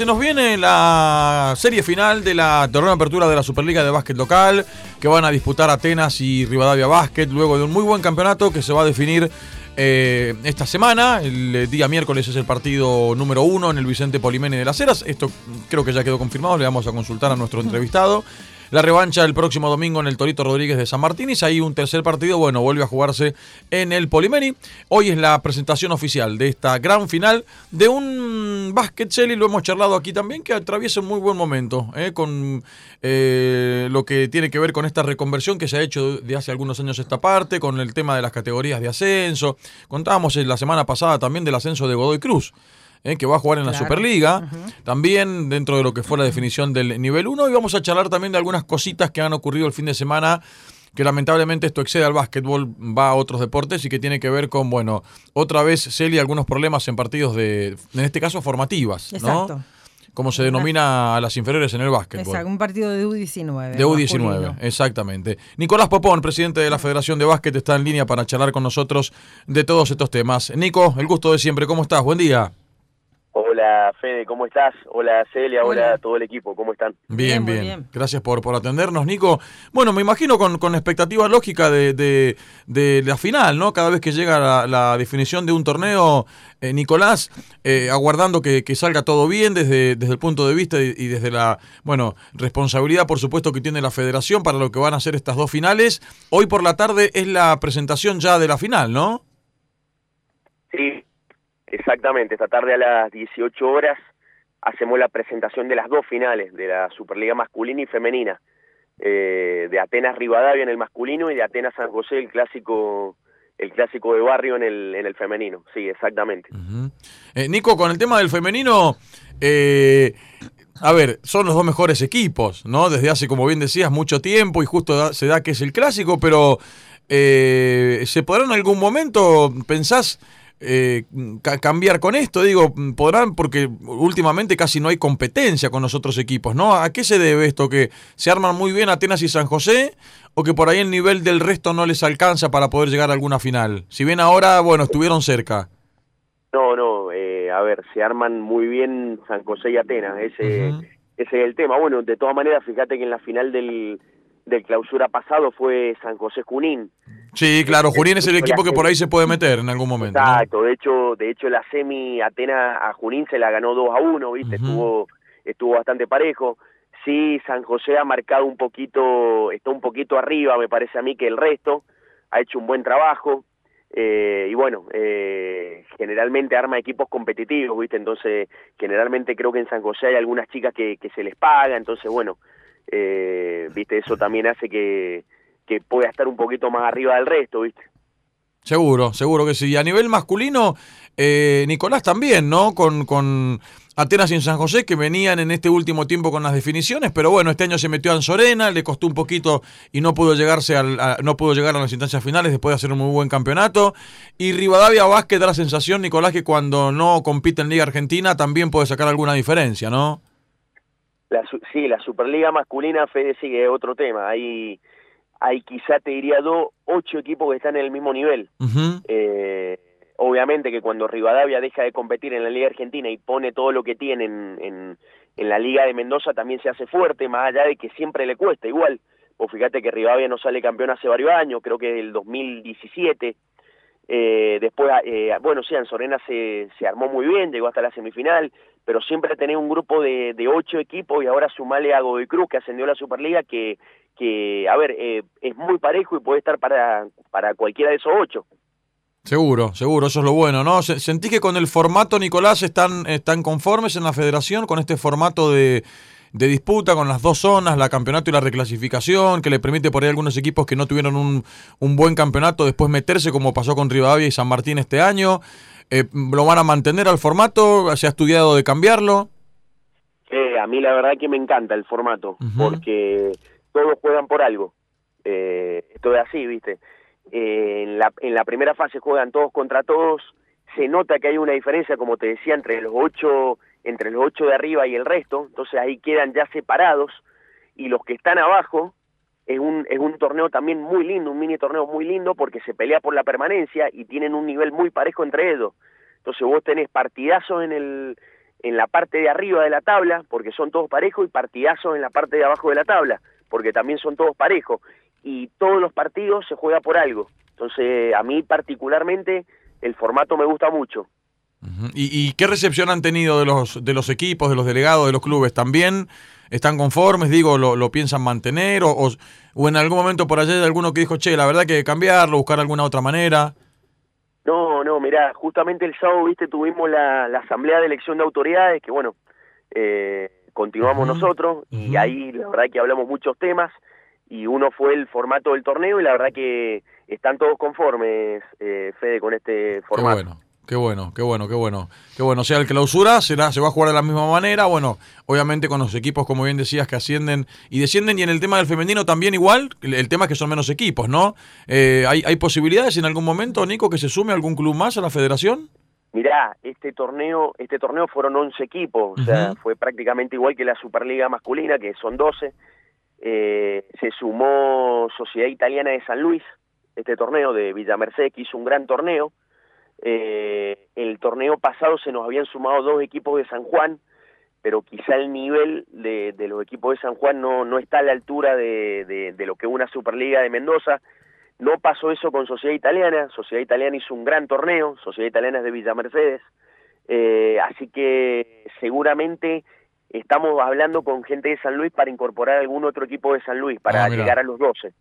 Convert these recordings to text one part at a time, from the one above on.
se nos viene la serie final de la torneo de apertura de la Superliga de Básquet Local, que van a disputar Atenas y Rivadavia Básquet, luego de un muy buen campeonato que se va a definir esta semana. El día miércoles es el partido número 1 en el Vicente Polimene de Las Heras. Esto creo que ya quedó confirmado, le vamos a consultar a nuestro entrevistado. La revancha el próximo domingo en el Torito Rodríguez de San Martín. Y ahí un tercer partido, bueno, vuelve a jugarse en el Polimeni. Hoy es la presentación oficial de esta gran final de un básquet, Celi, lo hemos charlado aquí también, que atraviesa un muy buen momento, con lo que tiene que ver con esta reconversión que se ha hecho de hace algunos años esta parte, con el tema de las categorías de ascenso. Contábamos la semana pasada también del ascenso de Godoy Cruz, que va a jugar en la Superliga, también dentro de lo que fue la definición del nivel 1, y vamos a charlar también de algunas cositas que han ocurrido el fin de semana, que lamentablemente esto excede al básquetbol, va a otros deportes y que tiene que ver con, bueno, otra vez, Celia, algunos problemas en partidos en este caso formativas, exacto, ¿no? Como se denomina a las inferiores en el básquetbol. Exacto, un partido de U19. De U19, masculino. Exactamente. Nicolás Popón, presidente de la Federación de Básquet, está en línea para charlar con nosotros de todos estos temas. Nico, el gusto de siempre, ¿cómo estás? Buen día. Hola Fede, ¿cómo estás? Hola Celia, hola a todo el equipo, ¿cómo están? Bien. Gracias por atendernos, Nico. Bueno, me imagino con expectativa lógica de la final, ¿no? Cada vez que llega la definición de un torneo, Nicolás, aguardando que salga todo bien desde el punto de vista y desde la, bueno, responsabilidad, por supuesto, que tiene la federación para lo que van a ser estas dos finales. Hoy por la tarde es la presentación ya de la final, ¿no? Sí. Exactamente, esta tarde a las 18 horas hacemos la presentación de las dos finales de la Superliga masculina y femenina, de Atenas Rivadavia en el masculino y de Atenas San José, el clásico de barrio en el femenino. Sí, exactamente. Nico, con el tema del femenino, a ver, son los dos mejores equipos, ¿no? Desde hace, como bien decías, mucho tiempo, y justo se da que es el clásico, pero ¿se podrá en algún momento, pensás, cambiar con esto? Digo, podrán, porque últimamente casi no hay competencia con los otros equipos, ¿no? ¿A qué se debe esto? ¿Que se arman muy bien Atenas y San José? ¿O que por ahí el nivel del resto no les alcanza para poder llegar a alguna final? Si bien ahora, bueno, estuvieron cerca. No, a ver, se arman muy bien San José y Atenas, ese es el tema. Bueno, de todas maneras, fíjate que en la final del clausura pasado fue San José Junín. Sí, claro, Junín es el equipo que por ahí se puede meter en algún momento. Exacto, ¿no? de hecho la semi Atenas a Junín se la ganó 2-1, ¿viste? Estuvo bastante parejo. Sí, San José ha marcado un poquito, está un poquito arriba, me parece a mí, que el resto. Ha hecho un buen trabajo. Y bueno, generalmente arma equipos competitivos, ¿viste? Entonces, generalmente creo que en San José hay algunas chicas que se les paga, entonces bueno, viste, eso también hace que pueda estar un poquito más arriba del resto, ¿viste? Seguro que sí. Y a nivel masculino, Nicolás también, ¿no? Con Atenas y San José, que venían en este último tiempo con las definiciones, pero bueno, este año se metió a Anzorena, le costó un poquito y no pudo llegar a las instancias finales después de hacer un muy buen campeonato. Y Rivadavia Básquet da la sensación, Nicolás, que cuando no compite en Liga Argentina también puede sacar alguna diferencia, ¿no? Sí, la Superliga masculina, Fede, sigue otro tema. Hay quizá te diría 8 equipos que están en el mismo nivel. Obviamente que cuando Rivadavia deja de competir en la Liga Argentina y pone todo lo que tiene en la Liga de Mendoza, también se hace fuerte, más allá de que siempre le cuesta igual. Pues fíjate que Rivadavia no sale campeón hace varios años, creo que el 2017. Después, bueno, sí, Anzorena se armó muy bien, llegó hasta la semifinal, pero siempre tenés un grupo de 8 equipos, y ahora sumale a Godoy Cruz, que ascendió a la Superliga, que a ver, es muy parejo y puede estar para cualquiera de esos 8. Seguro, eso es lo bueno, ¿no? ¿Sentís que con el formato, Nicolás, están conformes en la federación con este formato de disputa, con las dos zonas, la campeonato y la reclasificación, que le permite por ahí a algunos equipos que no tuvieron un buen campeonato después meterse, como pasó con Rivadavia y San Martín este año? ¿Lo van a mantener al formato? ¿Se ha estudiado de cambiarlo? A mí la verdad que me encanta el formato, porque todos juegan por algo. Esto es así, ¿viste? En la primera fase juegan todos contra todos. Se nota que hay una diferencia, como te decía, entre los 8 de arriba y el resto. Entonces ahí quedan ya separados, y los que están abajo es un torneo también muy lindo, un mini torneo muy lindo, porque se pelea por la permanencia y tienen un nivel muy parejo entre ellos. Entonces vos tenés partidazos en en la parte de arriba de la tabla, porque son todos parejos, y partidazos en la parte de abajo de la tabla, porque también son todos parejos, y todos los partidos se juega por algo. Entonces, a mí particularmente, el formato me gusta mucho. ¿Y qué recepción han tenido de los equipos, de los delegados, de los clubes? ¿También están conformes? Digo, ¿lo piensan mantener? ¿O en algún momento por allá hay alguno que dijo, che, la verdad que hay que cambiarlo, buscar alguna otra manera? No, mirá, justamente el sábado, viste, tuvimos la asamblea de elección de autoridades, que bueno, continuamos nosotros, y ahí la verdad que hablamos muchos temas, y uno fue el formato del torneo, y la verdad que están todos conformes, Fede, con este formato. Qué bueno. O sea, el clausura se va a jugar de la misma manera, bueno, obviamente con los equipos, como bien decías, que ascienden y descienden, y en el tema del femenino también igual, el tema es que son menos equipos, ¿no? ¿Hay posibilidades en algún momento, Nico, que se sume algún club más a la federación? Mirá, este torneo fueron 11 equipos, o sea, fue prácticamente igual que la Superliga masculina, que son 12. Se sumó Sociedad Italiana de San Luis, este torneo de Villa Mercedes, que hizo un gran torneo. El torneo pasado se nos habían sumado 2 equipos de San Juan, pero quizá el nivel de los equipos de San Juan no está a la altura de lo que es una Superliga de Mendoza. No pasó eso con Sociedad Italiana. Sociedad Italiana hizo un gran torneo. Sociedad Italiana es de Villa Mercedes, así que seguramente estamos hablando con gente de San Luis para incorporar algún otro equipo de San Luis para llegar a los 12.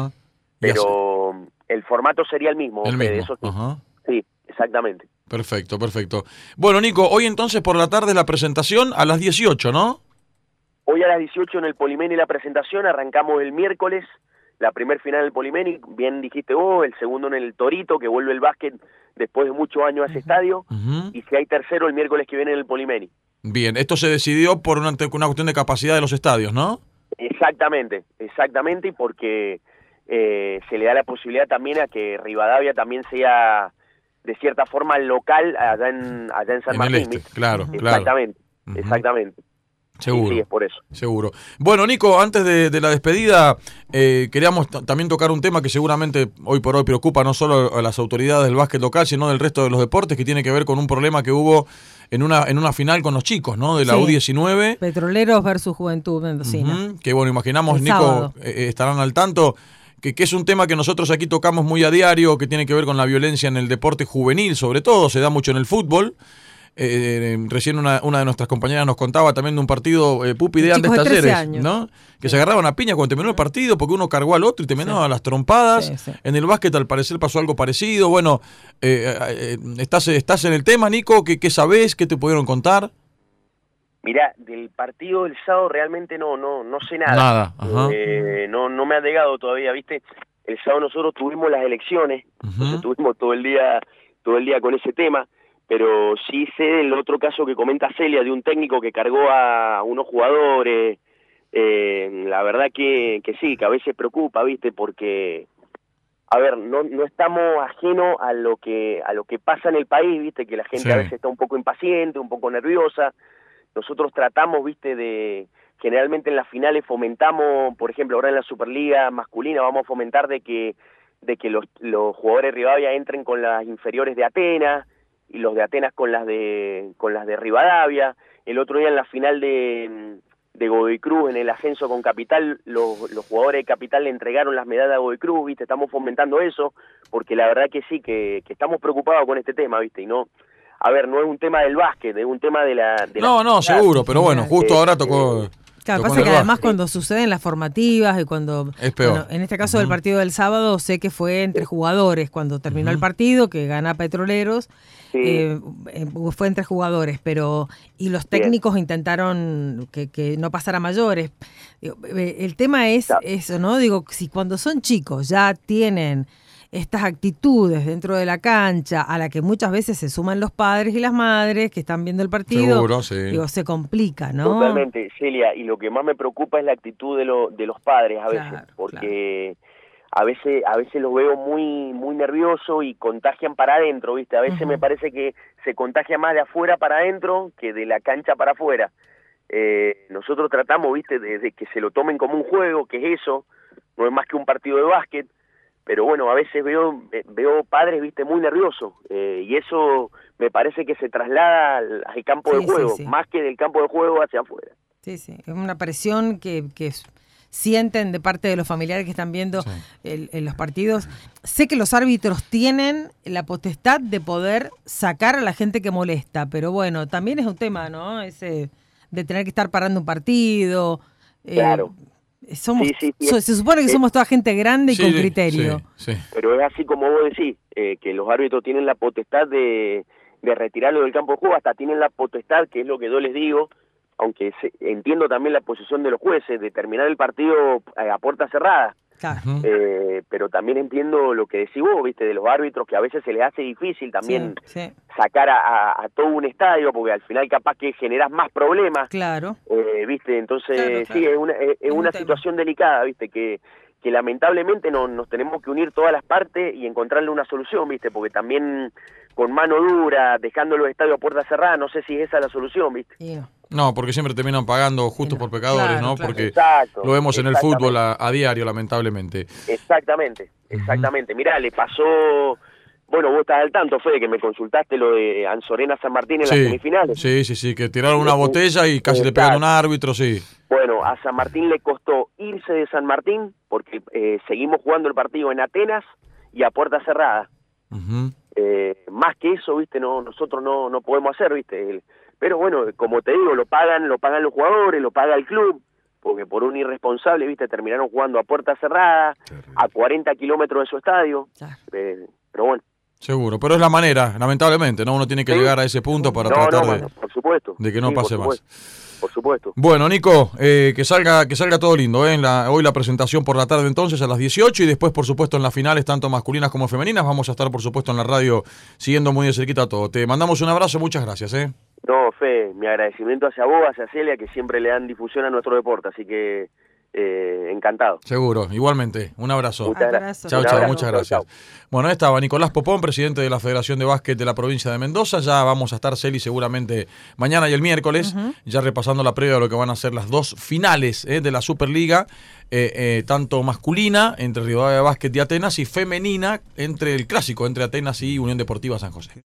Pero el formato sería el mismo. Eso sí. Sí, exactamente. Perfecto. Bueno, Nico, hoy entonces por la tarde la presentación a las 18, ¿no? Hoy a las 18 en el Polimeni la presentación, arrancamos el miércoles, la primer final del Polimeni, bien dijiste vos, el segundo en el Torito, que vuelve el básquet después de muchos años a ese estadio, y si hay tercero el miércoles que viene en el Polimeni. Bien, esto se decidió por una cuestión de capacidad de los estadios, ¿no? Exactamente, y porque se le da la posibilidad también a que Rivadavia también sea de cierta forma local allá en San Martín. Claro. Exactamente. Seguro. Sí, es por eso. Seguro. Bueno, Nico, antes de la despedida, queríamos también tocar un tema que seguramente hoy por hoy preocupa no solo a las autoridades del básquet local, sino del resto de los deportes, que tiene que ver con un problema que hubo en una final con los chicos, ¿no? De la U19. Petroleros versus Juventud Mendocina. Que bueno, imaginamos, el Nico, sábado. Estarán al tanto, que es un tema que nosotros aquí tocamos muy a diario, que tiene que ver con la violencia en el deporte juvenil, sobre todo, se da mucho en el fútbol. Recién una de nuestras compañeras nos contaba también de un partido Pupi de Andes Talleres, ¿no? Que se agarraban a piña cuando terminó el partido porque uno cargó al otro y terminaban las trompadas. En el básquet al parecer pasó algo parecido. Bueno, ¿estás en el tema, Nico? ¿Qué sabés? ¿Qué te pudieron contar? Mirá, del partido del sábado realmente no sé nada. No me ha llegado todavía, ¿viste? El sábado nosotros tuvimos las elecciones, entonces tuvimos todo el día con ese tema. Pero sí sé del otro caso que comenta Celia, de un técnico que cargó a unos jugadores. La verdad que sí, que a veces preocupa, ¿viste? Porque, a ver, no estamos ajenos a lo que pasa en el país, ¿viste? Que la gente a veces está un poco impaciente, un poco nerviosa. Nosotros tratamos, ¿viste? Generalmente en las finales fomentamos, por ejemplo, ahora en la Superliga masculina vamos a fomentar de que los jugadores de Rivadavia entren con las inferiores de Atenas, y los de Atenas con las de Rivadavia. El otro día en la final de Godoy Cruz, en el ascenso con Capital, los jugadores de Capital le entregaron las medallas a Godoy Cruz, ¿viste? Estamos fomentando eso, porque la verdad que sí, que estamos preocupados con este tema, ¿viste? Y no es un tema del básquet, es un tema de la No, seguro, pero bueno, justo ahora tocó... Claro, pasa que además cuando suceden las formativas y cuando... Es peor. Bueno, en este caso del partido del sábado, sé que fue entre jugadores, cuando terminó el partido, que gana Petroleros, fue entre jugadores, y los técnicos intentaron que no pasara a mayores. El tema es eso, ¿no? Digo, si cuando son chicos ya tienen estas actitudes dentro de la cancha, a la que muchas veces se suman los padres y las madres que están viendo el partido, seguro, sí. Digo, se complica, ¿no? Totalmente, Celia, y lo que más me preocupa es la actitud de los padres a veces, porque a veces los veo muy nerviosos y contagian para adentro, ¿viste? A veces me parece que se contagia más de afuera para adentro que de la cancha para afuera. Nosotros tratamos, ¿viste? De que se lo tomen como un juego, que es eso, no es más que un partido de básquet, pero bueno, a veces veo padres, viste, muy nerviosos, y eso me parece que se traslada al campo de juego, más que del campo de juego hacia afuera. Sí, sí, es una presión que sienten de parte de los familiares que están viendo en los partidos. Sé que los árbitros tienen la potestad de poder sacar a la gente que molesta, pero bueno, también es un tema, ¿no? Ese de tener que estar parando un partido. Claro. Se supone que somos toda gente grande y con criterio. Sí. Pero es así como vos decís, que los árbitros tienen la potestad de retirarlo del campo de juego, hasta tienen la potestad, que es lo que yo les digo, aunque entiendo también la posición de los jueces, de terminar el partido a puerta cerrada. Claro. Pero también entiendo lo que decís vos, viste, de los árbitros, que a veces se les hace difícil también sacar a todo un estadio, porque al final capaz que generás más problemas. Claro. Viste, entonces sí, es una situación delicada, viste, que lamentablemente nos tenemos que unir todas las partes y encontrarle una solución, viste, porque también con mano dura, dejando los estadios a puerta cerrada, no sé si esa es la solución, viste. No, porque siempre terminan pagando justos por pecadores, ¿no? Porque lo vemos en el fútbol a diario, lamentablemente. Exactamente. Mirá, le pasó... Bueno, vos estás al tanto, Fede, que me consultaste lo de Anzorena San Martín en las semifinales. Sí, que tiraron una botella y casi le pegan a un árbitro, sí. Bueno, a San Martín le costó irse de San Martín, porque seguimos jugando el partido en Atenas y a puerta cerrada. Más que eso, viste, nosotros no podemos hacer, viste. Pero bueno, como te digo, lo pagan los jugadores, lo paga el club, porque por un irresponsable, viste, terminaron jugando a puerta cerrada, a 40 kilómetros de su estadio. Pero bueno. Seguro, pero es la manera, lamentablemente, ¿no? Uno tiene que llegar a ese punto para tratar por supuesto. de que no pase más. Por supuesto. Bueno, Nico, que salga todo lindo, ¿eh? Hoy la presentación por la tarde entonces a las 18 y después, por supuesto, en las finales, tanto masculinas como femeninas, vamos a estar, por supuesto, en la radio siguiendo muy de cerquita todo. Te mandamos un abrazo, muchas gracias, ¿eh? No, Fe, mi agradecimiento hacia vos, hacia Celia, que siempre le dan difusión a nuestro deporte, así que encantado. Seguro, igualmente. Un abrazo. Muchas gracias. Chao, muchas gracias. Bueno, ahí estaba Nicolás Popón, presidente de la Federación de Básquet de la provincia de Mendoza. Ya vamos a estar, Celi, seguramente mañana y el miércoles, ya repasando la previa de lo que van a ser las dos finales de la Superliga, tanto masculina entre Rivadavia Básquet y Atenas y femenina entre el clásico entre Atenas y Unión Deportiva San José.